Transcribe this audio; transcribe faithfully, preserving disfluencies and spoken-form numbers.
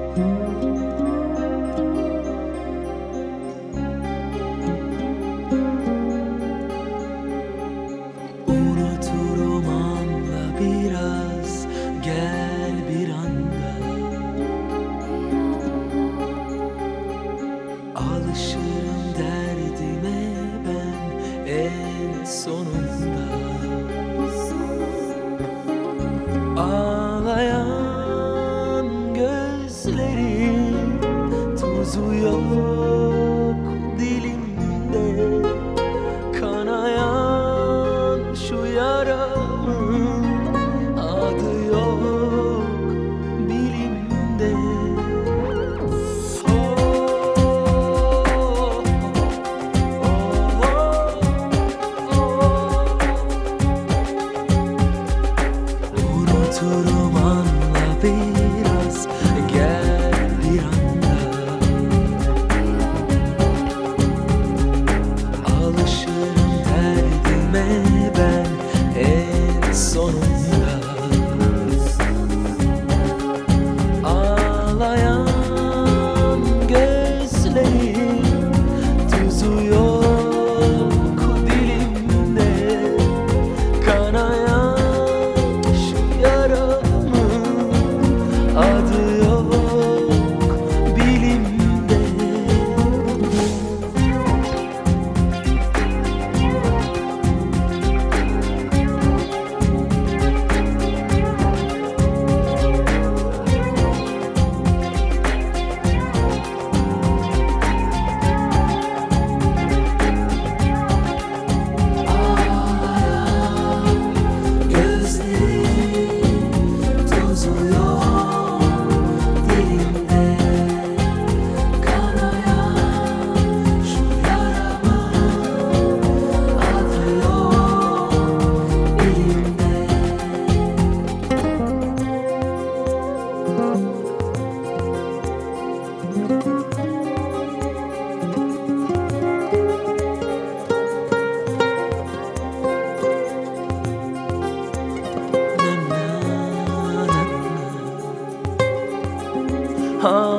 Unuturum anla biraz, gel bir anda. Alışırım derdime ben en sonunda. Ağlayan gözlerim, tuzu yok dilimde. Kanayan şu yaramın adı yok bilimde. Oh, oh, oh, oh. Unuturum anla biraz, gel bir anda. Alışırım derdime ben en sonunda. Ağlayan gözlerim, tuzu yok dilimde. Kanayan şu yaramın adı yok bilimde. Ah